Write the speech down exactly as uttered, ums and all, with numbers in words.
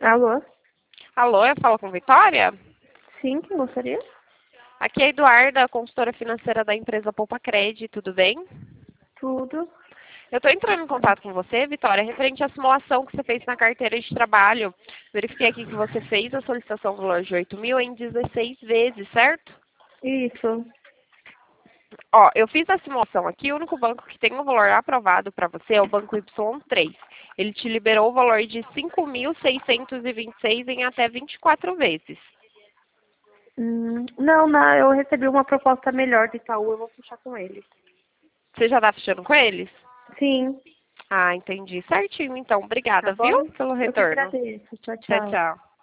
Alô? Alô, eu falo com Vitória? Sim, quem gostaria? Aqui é a Eduarda, consultora financeira da empresa Poupa Cred, tudo bem? Tudo. Eu estou entrando em contato com você, Vitória, referente à simulação que você fez na carteira de trabalho. Verifiquei aqui que você fez a solicitação do valor de oito mil em dezesseis vezes, certo? Isso. Ó, eu fiz a simulação aqui, o único banco que tem o valor aprovado para você é o Banco Y três. Ele te liberou o valor de cinco mil seiscentos e vinte e seis em até vinte e quatro vezes. Hum, não, não, eu recebi uma proposta melhor de Itaú, eu vou fechar com eles. Você já está fechando com eles? Sim, Ah, entendi. Certinho, então. tá Obrigada, viu, bom? pelo Eu que retorno. agradeço. Tchau, Tchau, tchau. tchau.